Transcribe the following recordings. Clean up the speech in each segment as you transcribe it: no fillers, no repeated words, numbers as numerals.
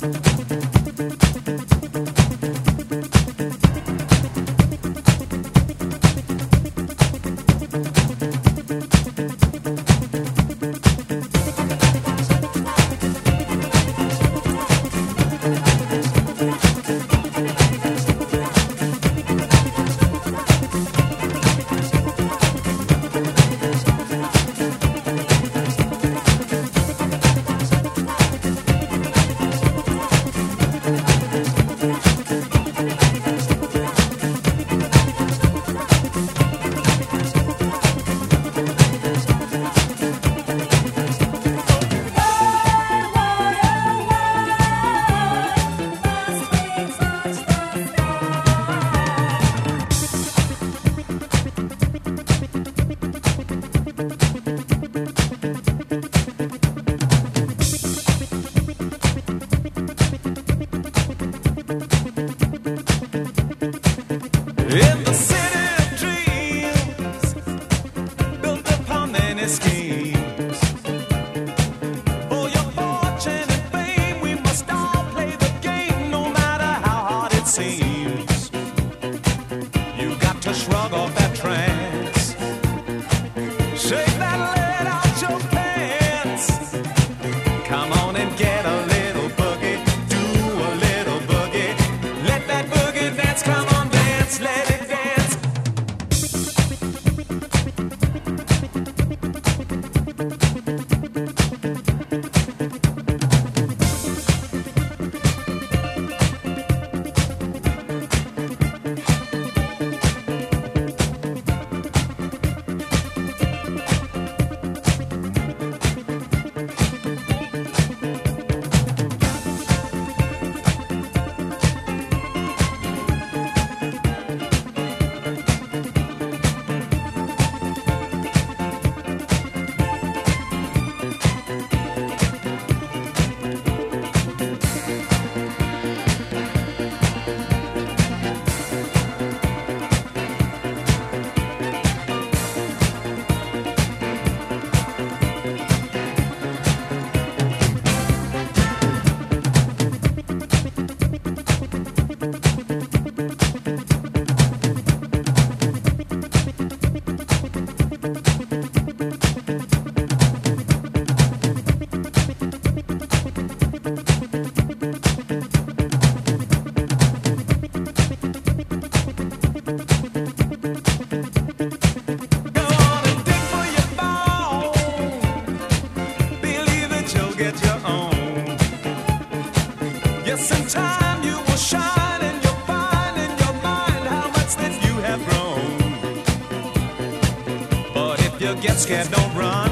Get scared, don't run.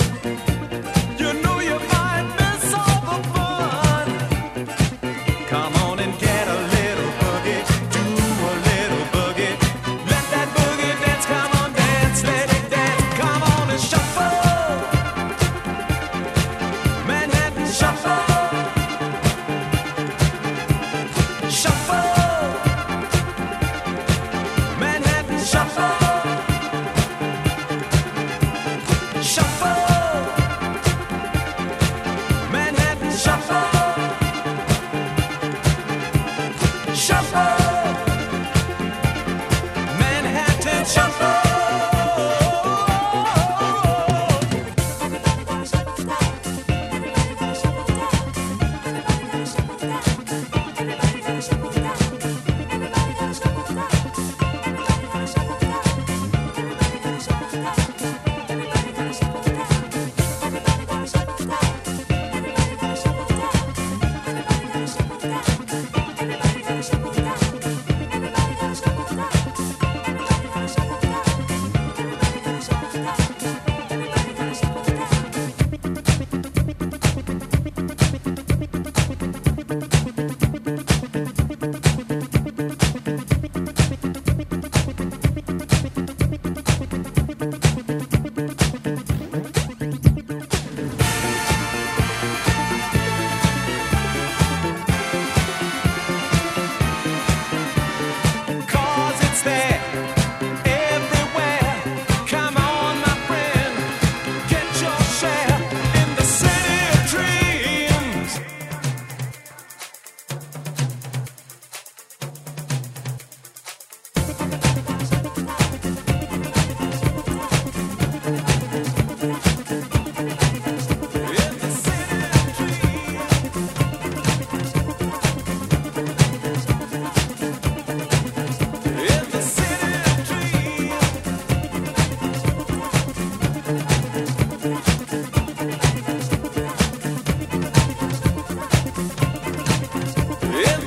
You know you might miss all the fun. Come on and get a little boogie, do a little boogie. Let that boogie dance, come on, dance, let it dance. Come on and shuffle, Manhattan shuffle, shuffle, Manhattan shuffle.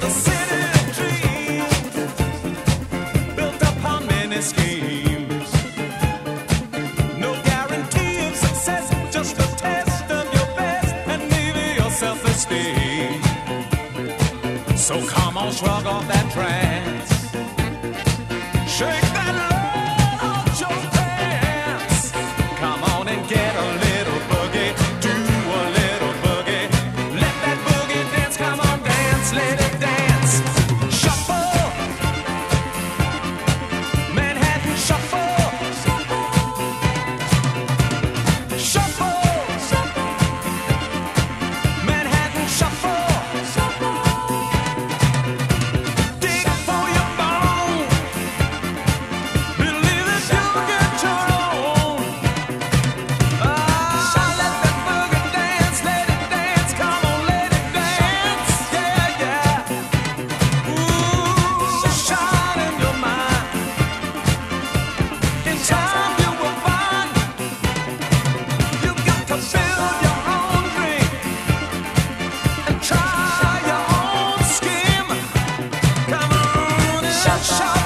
a city of dreams, built upon many schemes. No guarantee of success, just a test of your best and maybe your self-esteem. So come on, shrug off that trance, shake that love off your pants. Come on and get a little boogie, do a little boogie. Let that boogie dance, come on, dance, let it dance. Shuffle, Manhattan shuffle. Shuffle, Manhattan shuffle. Dig for your bone, believe that you'll get your own. Let that boogie dance, let it dance, come on, let it dance, yeah, yeah. Ooh, shine in your mind. In time you will find you got to build your own dream and try your own scheme. Come on and shine.